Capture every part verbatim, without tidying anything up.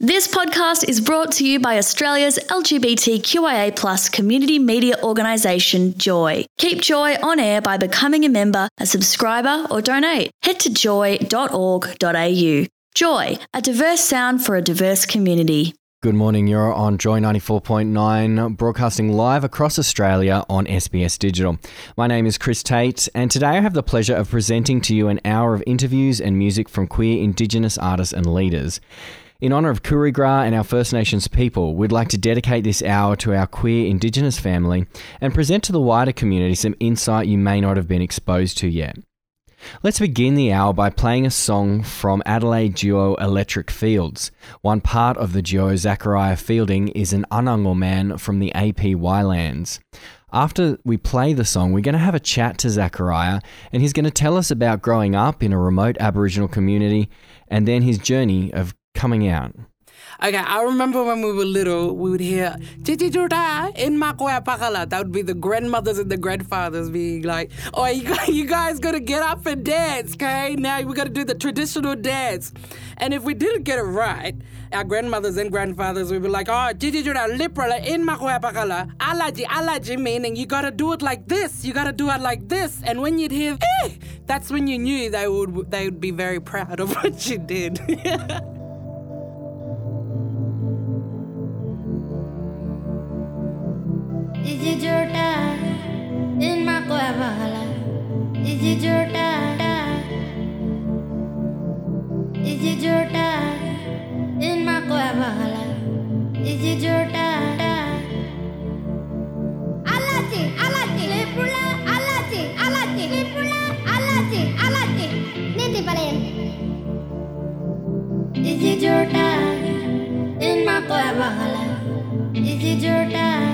This podcast is brought to you by Australia's L G B T Q I A plus community media organisation, Joy. Keep Joy on air by becoming a member, a subscriber or donate. Head to joy dot org dot a u. Joy, a diverse sound for a diverse community. Good morning, you're on Joy ninety-four point nine, broadcasting live across Australia on S B S Digital. My name is Chris Tate, and today I have the pleasure of presenting to you an hour of interviews and music from queer Indigenous artists and leaders. In honour of Kurigra and our First Nations people, we'd like to dedicate this hour to our queer Indigenous family and present to the wider community some insight you may not have been exposed to yet. Let's begin the hour by playing a song from Adelaide duo Electric Fields. One part of the duo, Zachariah Fielding, is an Anango man from the A P Y lands. After we play the song, we're going to have a chat to Zachariah, and he's going to tell us about growing up in a remote Aboriginal community and then his journey of coming out. Okay, I remember when we were little, we would hear "Chichi Chuta in Makoya Pakala." That would be the grandmothers and the grandfathers being like, "Oh, you guys, you guys gotta get up and dance, okay? Now we gotta do the traditional dance." And if we didn't get it right, our grandmothers and grandfathers would be like, "Oh, Chichi Chuta lipra in Makoya Pakala, alaji alaji," meaning you gotta do it like this, you gotta do it like this. And when you'd hear, "Eh," that's when you knew they would they would be very proud of what you did. Iji Jota in Makoya Pakala. Iji Jota. Iji Jota in Makoya Pakala. Iji Jota. Alati, alati, lepula, alati, alati, lepula, alati, alati. Niti palayan. Iji Jota in Makoya Pakala. Iji Jota.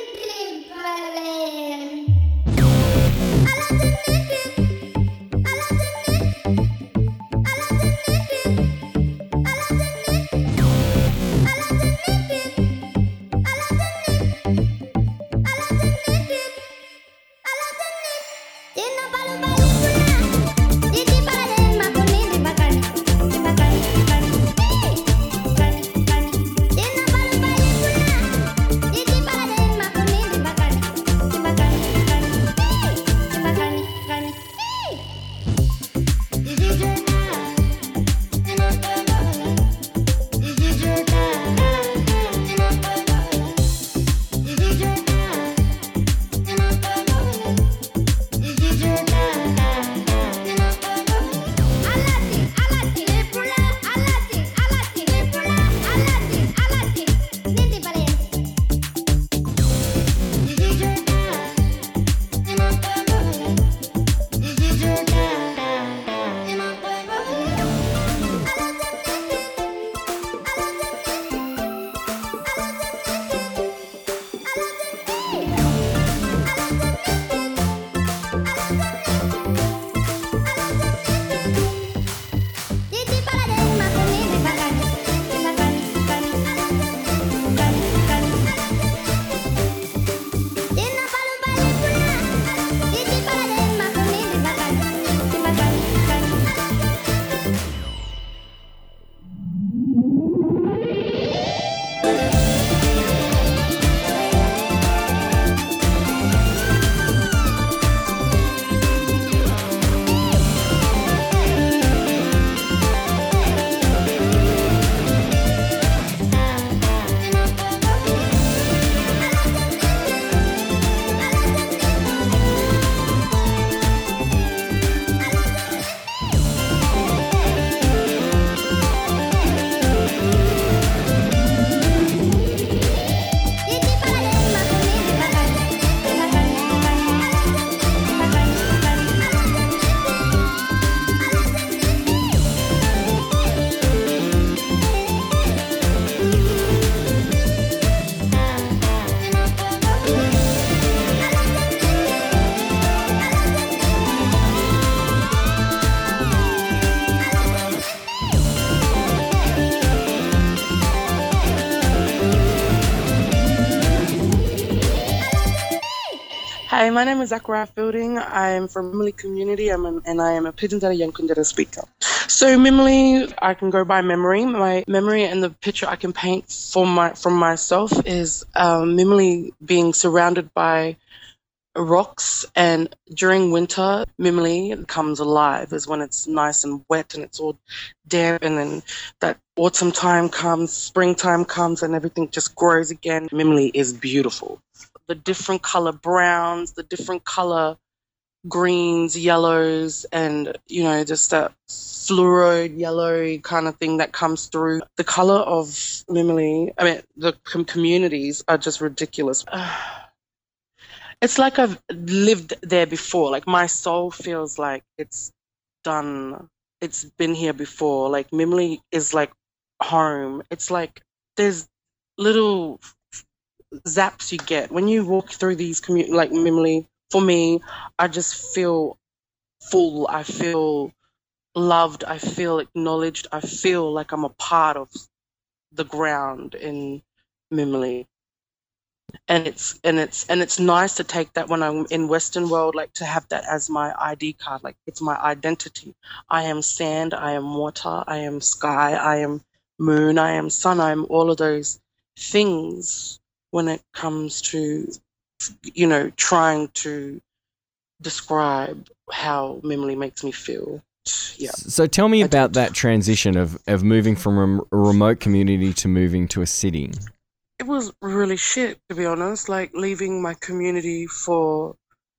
Hi, my name is Zachariah Fielding. I am from Emily community I'm an, and I am a Pidgin Dada Yankundera speaker. So Mimley, I can go by memory. My memory and the picture I can paint for my from myself is um, Mimley being surrounded by rocks, and during winter, Mimley comes alive. Is when it's nice and wet and it's all damp, and then that autumn time comes, springtime comes, and everything just grows again. Mimley is beautiful. The different color browns, the different color greens, yellows, and you know, just that fluoro yellow kind of thing that comes through. The color of Mimley, I mean, the com- communities are just ridiculous. It's like I've lived there before. Like my soul feels like it's done. It's been here before. Like Mimley is like home. It's like there's little zaps you get when you walk through these commu- like Mimley. For me, I just feel full. I feel loved. I feel acknowledged. I feel like I'm a part of the ground in Mimley. And it's and it's and it's nice to take that when I'm in Western world, like to have that as my I D card. Like it's my identity. I am sand. I am water. I am sky. I am moon. I am sun. I am all of those things when it comes to, you know, trying to describe how Mimley makes me feel. Yeah. So tell me about that transition of, of moving from a remote community to moving to a city. It was really shit, to be honest, like leaving my community for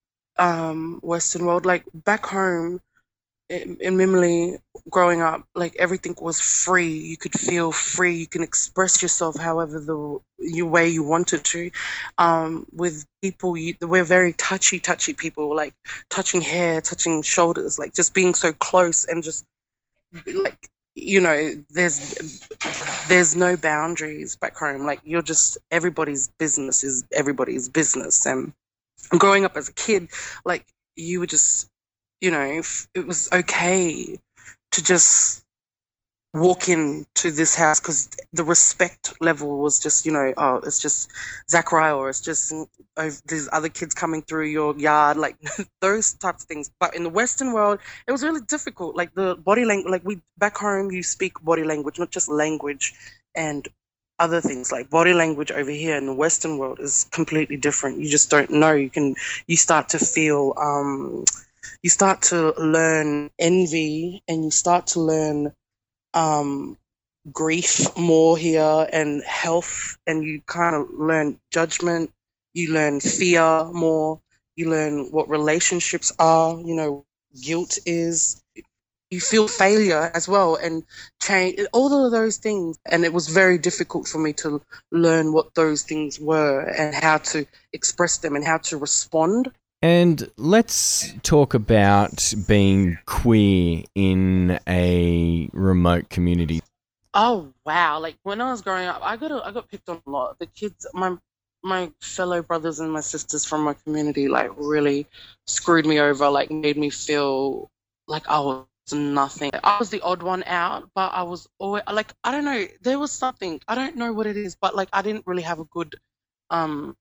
um, Western world. Like back home in, in Mimley, growing up, like everything was free. You could feel free. You can express yourself however the you, way you wanted to. Um, with people, you, we're very touchy, touchy people, like touching hair, touching shoulders, like just being so close and just like, you know, there's there's no boundaries back home. Like you're just, everybody's business is everybody's business. And growing up as a kid, like you were just, you know, it was okay to just walk into this house because the respect level was just, you know, oh, it's just Zachariah, or it's just oh, there's other kids coming through your yard, like those types of things. But in the Western world, it was really difficult. Like the body language, like we back home, you speak body language, not just language and other things. Like body language over here in the Western world is completely different. You just don't know. You can, you start to feel, um, you start to learn envy, and you start to learn um, grief more here, and health, and you kind of learn judgment, you learn fear more, you learn what relationships are, you know, guilt is, you feel failure as well, and change, all of those things. And it was very difficult for me to learn what those things were and how to express them and how to respond. And let's talk about being queer in a remote community. Oh wow! Like when I was growing up, I got a, I got picked on a lot. The kids, my my fellow brothers and my sisters from my community, like really screwed me over. Like made me feel like I was nothing. I was the odd one out, but I was always like, I don't know. There was something, I don't know what it is, but like I didn't really have a good um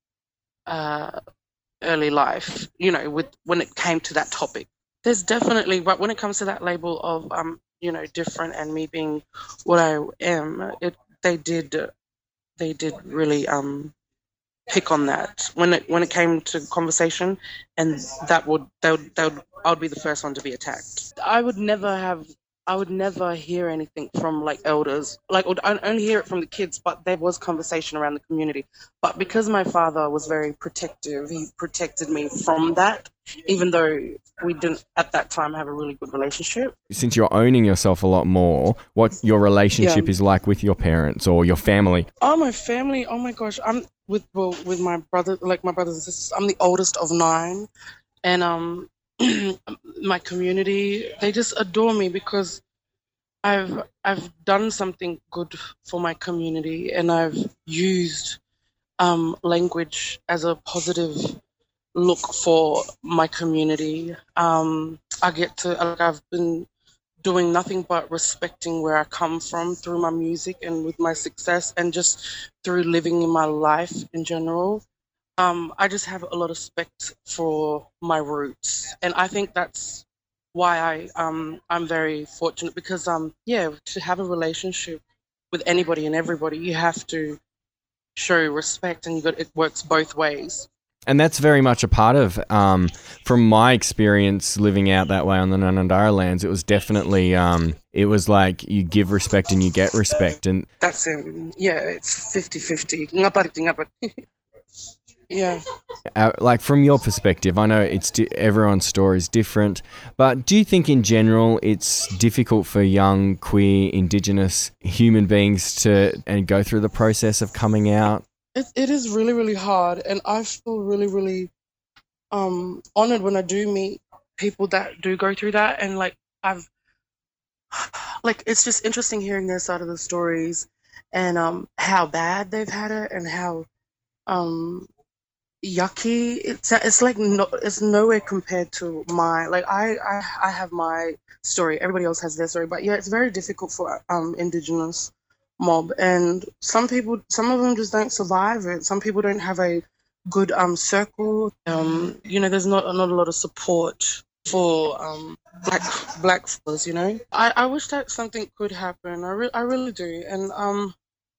uh. early life, you know, with when it came to that topic. There's definitely, but when it comes to that label of um, you know, different and me being what I am, it they did they did really um pick on that when it when it came to conversation, and that would they would, they would I would be the first one to be attacked. I would never have I would never hear anything from like elders, like I'd only hear it from the kids, but there was conversation around the community. But because my father was very protective, he protected me from that, even though we didn't at that time have a really good relationship. Since you're owning yourself a lot more, what your relationship Yeah. is like with your parents or your family? Oh, my family, oh my gosh, I'm with well, with my brother, like my brothers and sisters. I'm the oldest of nine, and um my community, they just adore me because I've I've done something good for my community, and I've used um, language as a positive look for my community. Um, I get to like I've been doing nothing but respecting where I come from through my music and with my success, and just through living in my life in general. Um, I just have a lot of respect for my roots, and I think that's why I um I'm very fortunate because um yeah, to have a relationship with anybody and everybody, you have to show respect, and you got it works both ways. And that's very much a part of, um, from my experience living out that way on the Ngundarra lands, it was definitely, um, it was like you give respect and you get respect. And That's it. Yeah, it's fifty-fifty. Ngapati, ngapati. Yeah. uh, like from your perspective, I know it's di- everyone's story is different, but do you think in general it's difficult for young, queer, Indigenous human beings to and go through the process of coming out? It it is really, really hard, and I feel really, really um honored when I do meet people that do go through that, and like I've like it's just interesting hearing their side of the stories, and um how bad they've had it, and how um yucky it's it's like no, it's nowhere compared to my like I, I I have my story. Everybody else has their story, but yeah, it's very difficult for um Indigenous mob, and some people, some of them just don't survive it. Some people don't have a good um circle. Um, you know, there's not not a lot of support for um black black fellas. You know, I, I wish that something could happen. I re- I really do, and um.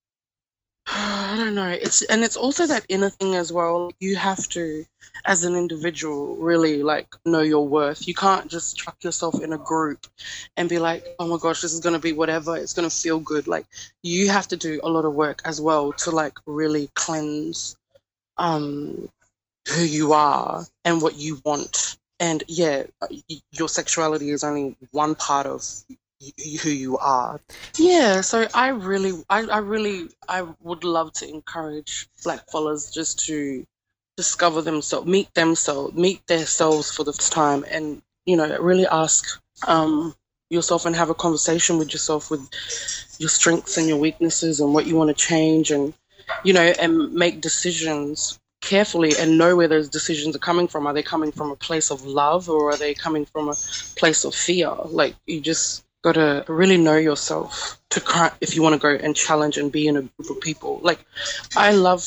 I don't know. It's and it's also that inner thing as well. You have to, as an individual, really like know your worth. You can't just chuck yourself in a group and be like, oh my gosh, this is gonna be whatever. It's gonna feel good. Like you have to do a lot of work as well to like really cleanse um who you are and what you want. And yeah, your sexuality is only one part of who you are. Yeah, so I really, I, I really, I would love to encourage black fellas just to discover themselves, meet themselves, meet themselves for the first time, and you know, really ask um, yourself and have a conversation with yourself with your strengths and your weaknesses and what you want to change, and you know, and make decisions carefully and know where those decisions are coming from. Are they coming from a place of love, or are they coming from a place of fear? Like you just got to really know yourself to cry if you want to go and challenge and be in a group of people. Like I love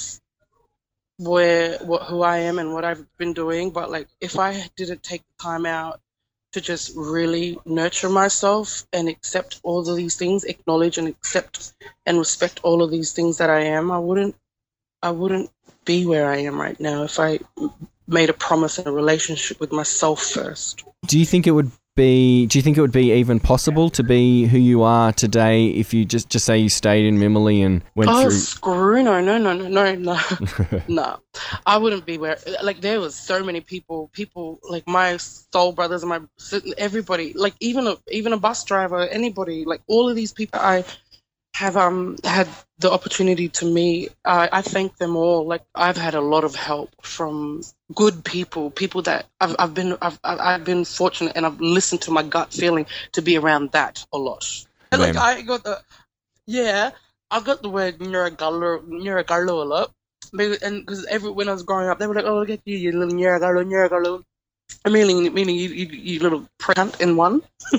where what who I am and what I've been doing, but like if I didn't take the time out to just really nurture myself and accept all of these things, acknowledge and accept and respect all of these things that I am, I wouldn't I wouldn't be where I am right now if I made a promise in a relationship with myself first. Do you think it would be do you think it would be even possible to be who you are today if you just just say you stayed in Mimili and went oh, through screw no no no no no no no I wouldn't be where like there was so many people people like my soul brothers and my everybody, like even a even a bus driver, anybody, like all of these people I have um had the opportunity to meet. I, I thank them all. Like I've had a lot of help from good people, people that I've I've been I've I've been fortunate, and I've listened to my gut feeling to be around that a lot. And like I got the yeah, I got the word Nyiragallo Nyiragallo a lot, and because every when I was growing up, they were like, "Oh, look at you, you little Nyiragallo Nyiragallo," I mean, meaning you, you, you little cunt in one.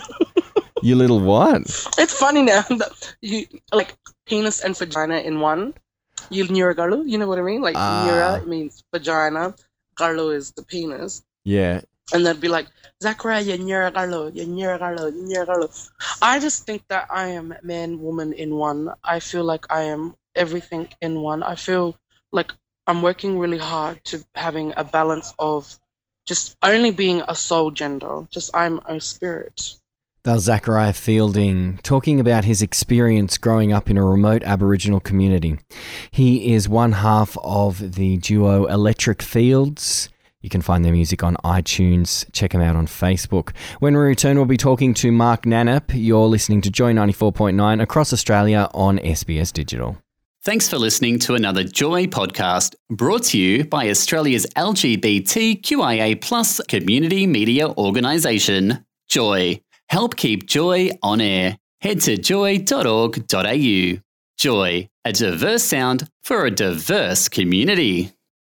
You little what? It's funny now that you like penis and vagina in one. You Nyiragallo, you know what I mean? Like uh, Nyira means vagina, Garlo is the penis. Yeah. And they'd be like, Zachariah, Nyiragallo, Nyiragallo, Nyiragallo. I just think that I am man, woman in one. I feel like I am everything in one. I feel like I'm working really hard to having a balance of just only being a soul gender. Just I'm a spirit. That was Zachariah Fielding talking about his experience growing up in a remote Aboriginal community. He is one half of the duo Electric Fields. You can find their music on iTunes. Check them out on Facebook. When we return, we'll be talking to Mark Nanap. You're listening to Joy ninety-four point nine across Australia on S B S Digital. Thanks for listening to another Joy podcast brought to you by Australia's L G B T Q I A plus community media organisation, Joy. Help keep Joy on air. Head to joy dot org dot a u. Joy, a diverse sound for a diverse community.